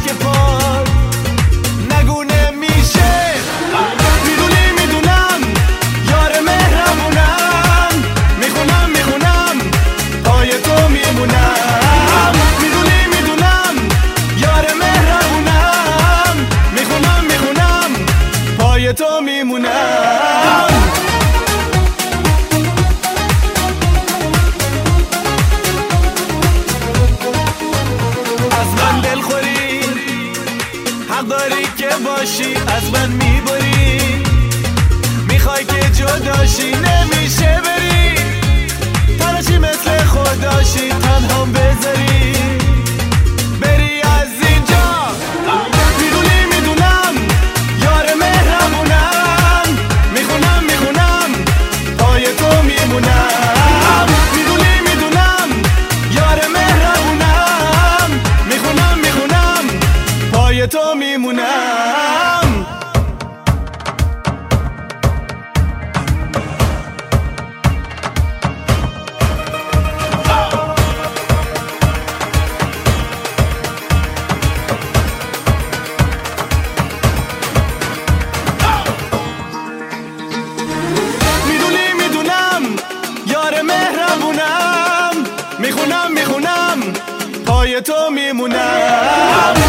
تک پا نگو نمیشه. میدونم یار مهربونم، میخونم پای تو میمونم. میدونم یار مهربونم، میخونم پای تو میمونم. حق داری که باشی، از من میبری، میخوای که جداشی، نمیشه بری، تنشی مثل خوداشی، تنهام بذاری بری از اینجا. میدونم یار مهربونم، میخونم پای تو میمونم. میدونم یار مهربونم، میخونم پای تو میمونم. میدونم یار مهربونم، میخونم پای تو میمونم.